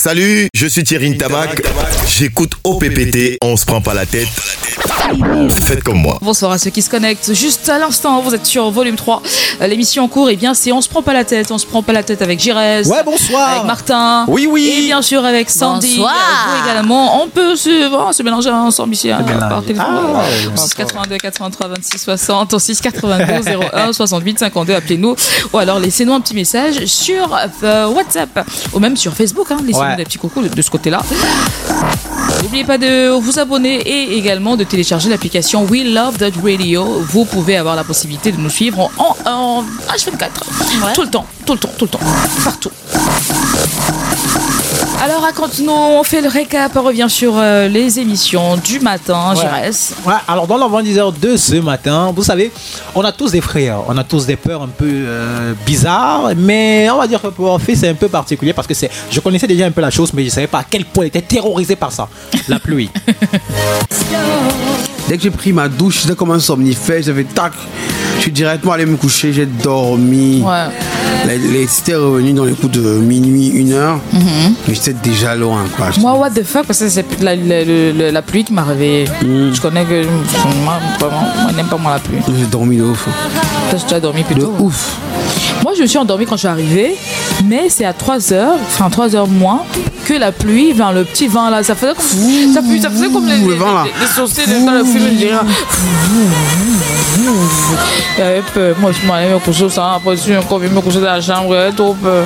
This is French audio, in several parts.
Salut, je suis Thierry Ntamak. J'écoute OPPT, on se prend pas la tête. Faites comme moi. Bonsoir à ceux qui se connectent. Juste à l'instant, vous êtes sur volume 3. L'émission en cours, c'est On se prend pas la tête. On se prend pas la tête avec Girez. Ouais, bonsoir. Avec Martin. Oui. Et bien sûr avec Sandy. Bonsoir. Vous également. On peut se mélanger ensemble ici par téléphone. 6 82 83 26 60. Au 6 82 01 68 52. Appelez-nous. Ou alors laissez-nous un petit message sur WhatsApp. Ou même sur Facebook. Laissez-nous des petits coucous de ce côté-là. N'oubliez pas de vous abonner et également de télécharger l'application We Love That Radio. Vous pouvez avoir la possibilité de nous suivre en H24. Ouais. Tout le temps. Partout. Alors, quand on fait le récap, on revient sur les émissions du matin, Girès. Ouais, alors dans l'avant-10h de ce matin, vous savez, on a tous des frères, on a tous des peurs un peu bizarres, mais on va dire que pour un fait, c'est un peu particulier parce que je connaissais déjà un peu la chose, mais je ne savais pas à quel point il était terrorisé par ça, la pluie. Dès que j'ai pris ma douche, j'étais comme un somnifère, j'avais tac, je suis directement allé me coucher, j'ai dormi. Ouais. C'était revenu dans les coups de minuit, 1h, mais j'étais déjà loin. Quoi. Moi, what the fuck, parce que c'est la pluie qui m'a réveillé. Je connais que moi, n'aime pas moi la pluie. J'ai dormi de ouf. Toi, tu as dormi plutôt de ouf. Moi, je me suis endormie quand je suis arrivée, mais c'est à 3h moins, que la pluie, le petit vent là, ça faisait comme les saucés dans le film, je dirais. J'avais peur. Moi, je m'en allais me coucher, ça, après, je suis encore venu me coucher dans la chambre, j'avais trop peur.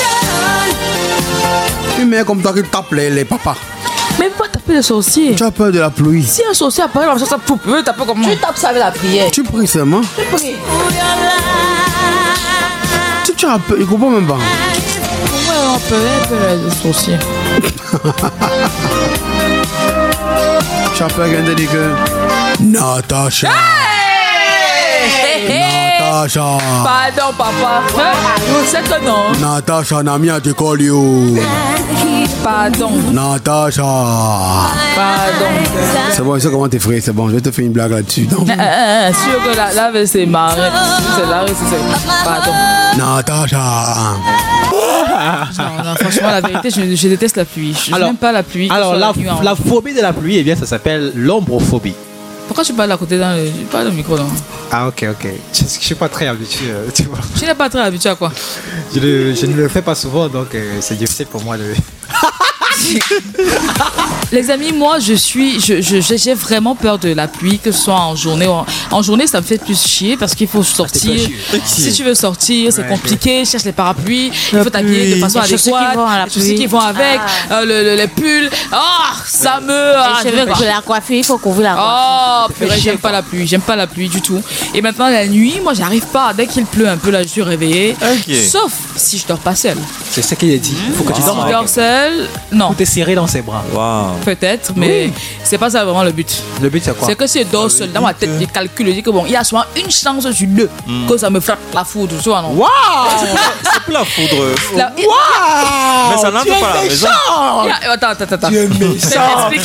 Une mère comme toi qui tape les papas. Mais pourquoi taper les sorciers? Tu as peur de la pluie. Si un sorcier apparaît dans ça peut taper comment? Tu tapes ça avec la prière. Tu pries seulement. Tu pries. Tu as peur, il comprend même pas. Ouais, on peut les sorciers. Tu as peur qu'elle te dise que... Natacha. Natacha. Pardon, papa. C'est que non. Natacha, Nami a décollé. Pardon. Natacha. Pardon. C'est bon, je sais comment t'es frère, c'est bon, je vais te faire une blague là-dessus. Sûr que là, c'est marrant. C'est là, c'est pardon. Natacha. Non, franchement, la vérité, je déteste la pluie. Je n'aime pas la pluie. Alors, la phobie de la pluie, ça s'appelle l'ombrophobie. Pourquoi tu parles à côté pas dans le micro, non? Ah, ok. Je suis pas très habitué, tu vois. Tu n'es pas très habitué à quoi? Je ne le fais pas souvent, donc c'est difficile pour moi de... Les amis, moi j'ai vraiment peur de la pluie, que ce soit en journée. En journée, ça me fait plus chier parce qu'il faut sortir. Si tu veux sortir, c'est compliqué. Cherche les parapluies, il faut t'habiller de façon adéquate. Les chaussures qui vont avec, les pulls. Ça me. Les cheveux de la coiffure, il faut couvrir la coiffure. J'aime pas la pluie du tout. Et maintenant la nuit, moi j'arrive pas. Dès qu'il pleut un peu, là je suis réveillée. Sauf si je dors pas seule. C'est ce qu'il a dit. Il faut que tu dors. Si je dors seule, non. Ou t'es serré dans ses bras. Wow. Peut-être, mais c'est pas ça vraiment le but. Le but c'est quoi? C'est que si je dors seul, dans ma tête, je calcule, je dis que bon, il y a souvent une chance sur deux que ça me frappe la foudre, tu vois, non? Waouh! C'est plus la foudre. Waouh! Mais ça n'entre pas à la maison. Attends. Tu es méchant.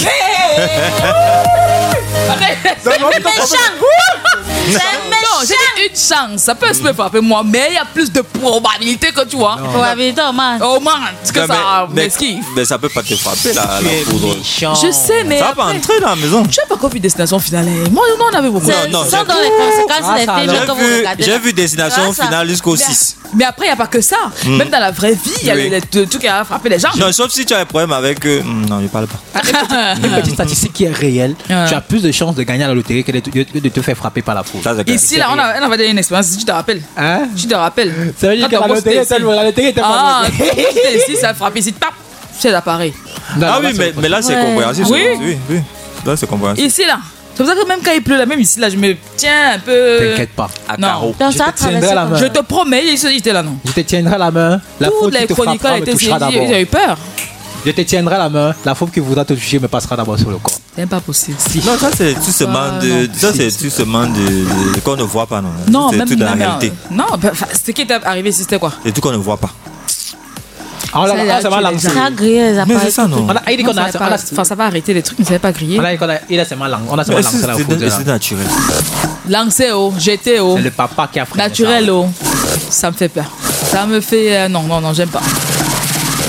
Non, j'ai dit une chance. Ça peut se me frapper moi, mais il y a plus de probabilité que tu vois. Probabilité au moins. Au moins, parce que ça m'esquive. Mais ça peut pas te frapper la foudre. Je sais, mais. Ça va pas entrer dans la maison. Tu n'as pas encore vu Destination Finale. Moi, on avait beaucoup. Non, ça dans les conséquences des films que vous regardez. J'ai vu Destination Finale jusqu'au 6. Mais après, il n'y a pas que ça. Même dans la vraie vie, il y a le truc qui a frappé les gens. Non, sauf si tu as un problème avec. Non, je parle pas. Une petite statistique qui est réelle. Tu as plus de chances de gagner à la loterie que de te faire frapper par la foudre. Ici, là, on avait donné une expérience. Si tu te rappelles. Tu te rappelles. Ça veut dire que la loterie était pas ici, ça frappe ici. C'est l'appareil. Ah oui, mais là, c'est compréhensible. Oui. Là, c'est compréhensible. Ici, là. C'est pour ça que même quand il pleut, là, même ici, là, je me tiens un peu. T'inquiète pas. À carreau. Je te tiendrai la main. Je te promets, il était là, non. Je te tiendrai la main. La Tous les chroniqueurs étaient ici, ils avaient peur. Je te tiendrai la main. La fauve qui voudra te toucher me passera d'abord sur le corps. C'est pas possible. Non, ça c'est tout ce manque de. Ça c'est tout ce manque de qu'on ne voit pas, non. Non, c'est même tout dans la réalité. Non, ce qui est arrivé, c'était quoi? C'est tout qu'on ne voit pas. Ah là, ça va lancé. Ça a grillé les appareils. Mais c'est ça, non. Ça va arrêter les trucs, mais ça va pas griller. Il a seulement lancé la foudre. C'est naturel. Lancé, j'étais. C'est le papa qui a fait naturel, ça me fait peur. Ça me fait. Non, j'aime pas.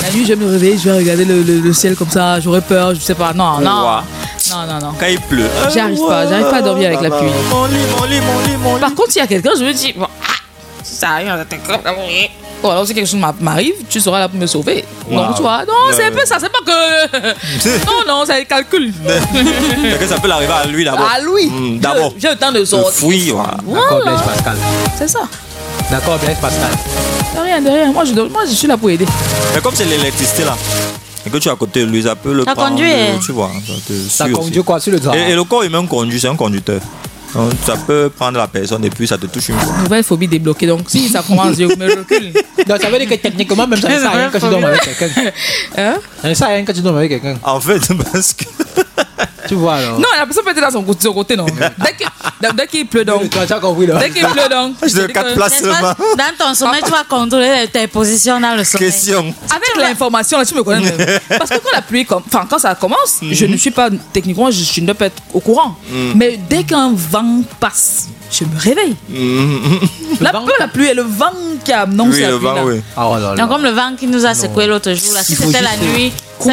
La nuit, je vais me réveiller, je vais regarder le ciel comme ça, j'aurais peur, je sais pas. Non. Quand il pleut. J'arrive pas à dormir avec la pluie. Par contre, s'il y a quelqu'un, je me dis, bon, ça arrive, bon, alors si quelque chose m'arrive, tu seras là pour me sauver. Donc, tu vois, non, c'est un peu ça, c'est pas que. Non, c'est le calcul. Ça peut l'arriver à lui d'abord. À lui. D'abord. J'ai le temps de sortir. Oui, voilà. D'accord, Blaise Pascal. C'est ça. D'accord, Blaise Pascal. De rien. Moi, je suis là pour aider. Mais comme c'est l'électricité là, et que tu es à côté de lui, ça peut le Ça prendre. conduit. Tu vois, Ça conduit quoi sur le doigt? Et le corps humain conduit, c'est un conducteur. Donc, ça peut prendre la personne et puis ça te touche une fois. Nouvelle phobie débloquée. Donc, si ça commence, je me recule. Donc, ça veut dire que techniquement, même ça ne sert à rien quand tu dormes avec quelqu'un. Ça ne sert à rien quand tu dormes avec quelqu'un. En fait, parce que. Tu vois alors. Non, la personne peut être dans son côté, non. Dès qu'il pleut, donc. Tu as compris là. Dès qu'il pleut, donc. Je te 4 places seulement. Dans ton sommeil, tu vas contrôler tes positions dans le sommeil. Question. Avec l'information, là, tu me connais même. Parce que quand la pluie, quand ça commence, je ne suis pas, techniquement, je ne dois pas être au courant. Mais dès qu'un vent passe, je me réveille. La pluie et le vent qui annonce Oui, la le pluie. vent, Là. oui. Oh là là. Donc, comme le vent qui nous a secoué l'autre jour, là, si c'était la nuit. Quoi?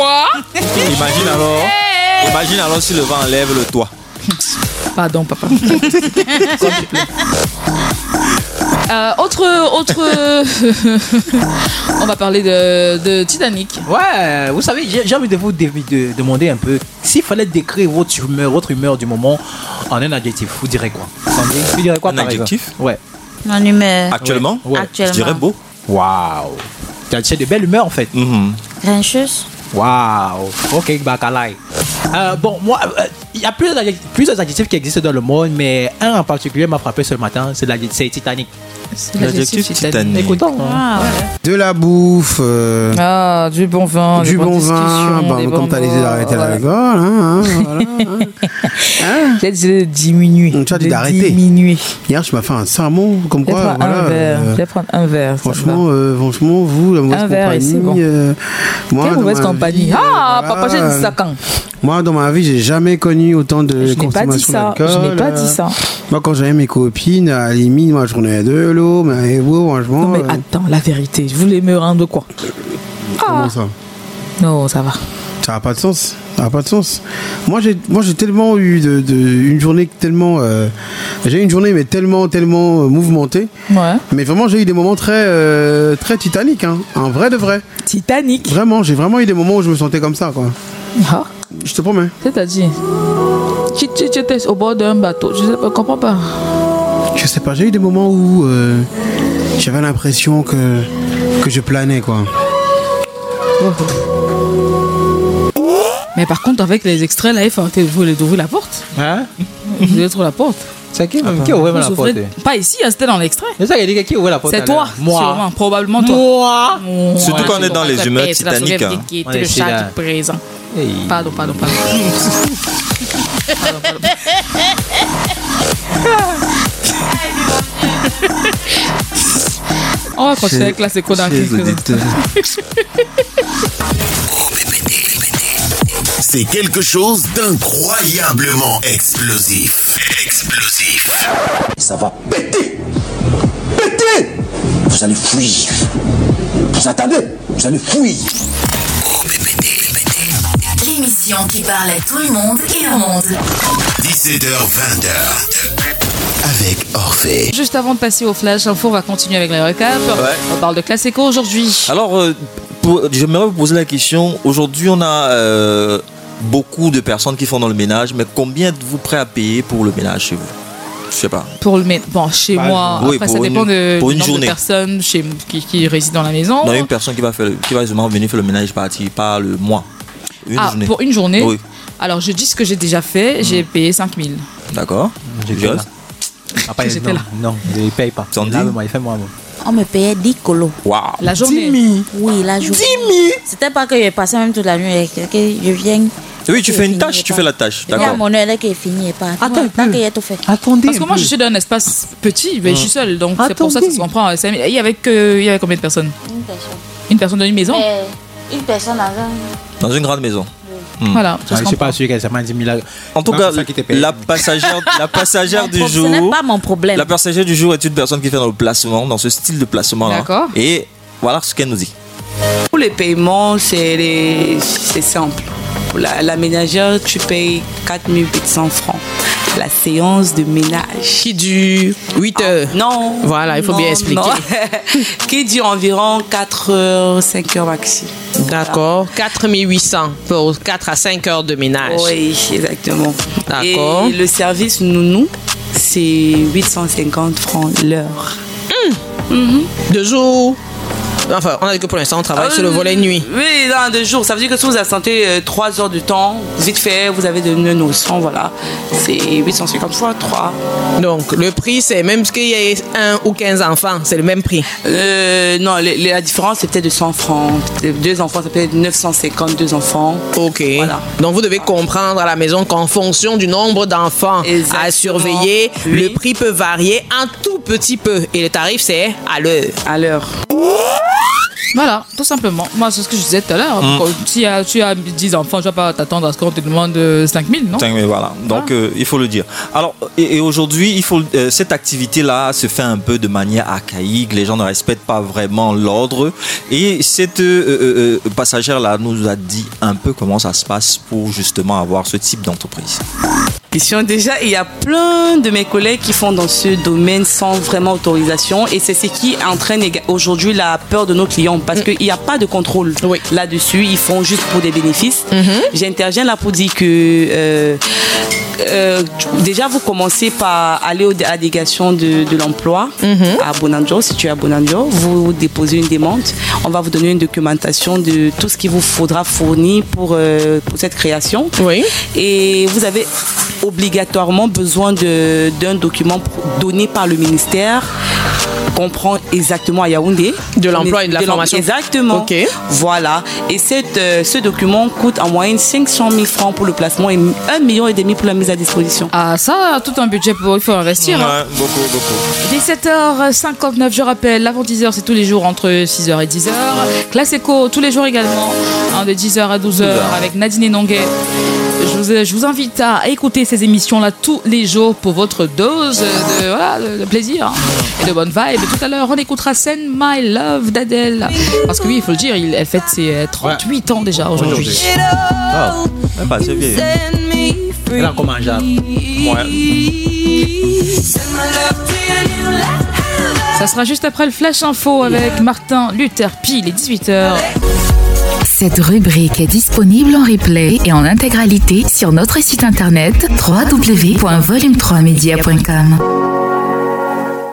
Imagine alors si le vent enlève le toit. Pardon, papa. Autre. On va parler de Titanic. Ouais, vous savez, j'ai envie de vous demander un peu s'il fallait décrire votre humeur du moment en un adjectif, vous direz quoi? Vous direz quoi Un par adjectif? exemple? Ouais. En humeur. Actuellement? Ouais. Actuellement. Je dirais beau. Waouh. C'est de belle humeur en fait. Grincheuse. Waouh. Ok, Bakalai. Bon, moi, il y a plusieurs adjectifs qui existent dans le monde, mais un en particulier m'a frappé ce matin, c'est Titanic. C'est l'adjectif Titanic. Écoutons. Ah, ouais. De la bouffe. Du bon vin. Du bon vin. Comme t'as décidé d'arrêter l'alcool. Voilà. J'ai décidé de diminuer. Tu as dit d'arrêter. Diminuer. Hier, je m'as fait un sermon. Comme Je vais quoi, prendre un verre. Je vais prendre un verre. Franchement, vous, la mauvaise Un verre et compagnie. c'est bon. Moi, Quelle dans mauvaise ma compagnie. vie, Papa, j'ai dit ça quand? Moi, dans ma vie, j'ai jamais connu autant de Je n'ai pas dit consommation ça. d'alcool. Je n'ai pas dit ça. Moi, quand j'avais mes copines, à la limite, moi, je prenais de l'eau, mais vous, franchement. Non, mais attends, la vérité. Je voulais me rendre quoi? Comment ça? Non, ça va. Ça n'a pas de sens. Ça n'a pas de sens. Moi, j'ai tellement eu une journée tellement. J'ai eu une journée, mais tellement mouvementée. Ouais. Mais vraiment, j'ai eu des moments très Titanic, hein. Un vrai de vrai. Titanic. Vraiment, j'ai vraiment eu des moments où je me sentais comme ça, quoi. Ah, Je te promets. c'est-à-dire, tu étais au bord d'un bateau. Je ne comprends pas. Je sais pas, j'ai eu des moments où j'avais l'impression que je planais, quoi. Mais par contre, avec les extraits, là, il faut ouvrir la porte. Hein? Vous devez ouvrir la porte. C'est qui même qui a ouvert la Vous porte? ouvrez- Pas ici, hein, c'était dans l'extrait. C'est ça qu'il a dit qui a ouvert la porte? C'est toi, Moi. sûrement, probablement toi. Moi. Surtout quand on est dans les humeurs C'est la Titanic. souris Hein. qui était On le est chat là. qui est présent. Hey. Pardon. Pardon. On va continuer avec la séco dans quelques instants. C'est quelque chose d'incroyablement explosif. Ça va péter. Péter. Vous allez fuir. Vous attendez. Vous allez fuir. L'émission qui parle à tout le monde et au monde. 17h-20h. Avec Orphée. Juste avant de passer au Flash Info, on va continuer avec les recaps. On parle de Classico aujourd'hui. Alors, j'aimerais vous poser la question. Aujourd'hui, on a beaucoup de personnes qui font dans le ménage, mais combien êtes-vous prêt à payer pour le ménage chez vous? Je sais pas. Pour le bon, chez moi, oui, après pour ça dépend pour du une nombre journée. de personnes qui résident dans la maison. On a une personne qui va justement venir faire le ménage par le mois. Une journée. Pour une journée. Oui. Alors je dis ce que j'ai déjà fait, j'ai payé 5 000. D'accord. J'étais là. Après, J'étais là. non, je ne paye pas. Sandy? Là, moi, il fait moi. On me payait 10 colos. Waouh. La journée. Oui, la journée. 10 000. C'était pas que je passais même toute la nuit avec que je viens. Oui, tu fais une Fini, tâche, tu pas. fais la tâche. Il y a D'accord. mon heure qui est fini et pas. Attends, tant qu'il y a tout fait. Attendez. Parce que moi je suis dans un espace petit, mais je suis seule, donc c'est pour ça que ça se Attendez. comprend. Il y avait combien de personnes? Une personne. Une personne dans une maison. Une personne dans un. Dans une grande maison. Voilà. Ça Je se ne suis pas comprend. sûr qu'elle s'est 10 000. En tout Non, cas, c'est ça qui t'est payé. la passagère du Ce jour. n'est pas mon problème. La passagère du jour est une personne qui fait dans le placement, dans ce style de placement là. D'accord. Et voilà ce qu'elle nous dit. Pour les paiements, c'est simple. Pour la ménagère, tu payes 4 800 francs. La séance de ménage. Qui dure 8 heures. Non. Voilà, il faut bien expliquer. Qui dure environ 4 heures, 5 heures maxi. D'accord. 4 800 pour 4 à 5 heures de ménage. Oui, exactement. D'accord. Et le service nounou, c'est 850 francs l'heure. De jour. Enfin, on a dit que pour l'instant, on travaille sur le volet nuit. Oui, dans 2 jours. Ça veut dire que si vous absentez 3 heures de temps, vite fait, vous avez de notions, voilà. C'est 850 fois 3. Donc, le prix, c'est même qu'il y ait 1 ou 15 enfants, c'est le même prix. Non, la différence, c'est peut-être de 100 francs. 2 enfants, ça peut être 950, 2 enfants. OK. Voilà. Donc, vous devez comprendre à la maison qu'en fonction du nombre d'enfants à surveiller, le prix peut varier un tout petit peu. Et le tarif, c'est à l'heure. À l'heure. Voilà, tout simplement. Moi, c'est ce que je disais tout à l'heure. Si tu as 10 enfants, je ne vais pas t'attendre à ce qu'on te demande 5 000, non? 5 000, voilà. Donc, il faut le dire. Alors, et aujourd'hui, cette activité-là se fait un peu de manière archaïque. Les gens ne respectent pas vraiment l'ordre. Et cette passagère-là nous a dit un peu comment ça se passe pour justement avoir ce type d'entreprise. Déjà, il y a plein de mes collègues qui font dans ce domaine sans vraiment autorisation et c'est ce qui entraîne aujourd'hui la peur de nos clients parce qu'il n'y a pas de contrôle là-dessus. Ils font juste pour des bénéfices. J'interviens là pour dire que déjà, vous commencez par aller à la délégation de l'emploi à Bonanjo. Si tu es à Bonanjo, vous déposez une demande. On va vous donner une documentation de tout ce qu'il vous faudra fournir pour cette création. Oui. Et vous avez obligatoirement besoin d'un document donné par le ministère qu'on prend exactement à Yaoundé. De l'emploi et de la formation. Exactement. OK. Voilà. Et ce document coûte en moyenne 500 000 francs pour le placement et 1,5 million pour la mise à disposition. Ah, ça, tout un budget il faut investir. Ouais, beaucoup. 17h59, je rappelle, l'avant 10h, c'est tous les jours entre 6h et 10h. Classe Éco, tous les jours également, de 10h à 12h avec Nadine Nonguet. Je vous invite à écouter ces émissions-là tous les jours pour votre dose de plaisir et de bonne vibe. Tout à l'heure, on écoutera Send My Love d'Adèle. Parce que oui, il faut le dire, elle fête ses 38 ans déjà aujourd'hui. Même pas, c'est vieille. Elle a comme un genre. Ça sera juste après le Flash Info avec Martin Luther Pi, les 18h. Cette rubrique est disponible en replay et en intégralité sur notre site internet www.volume3media.com.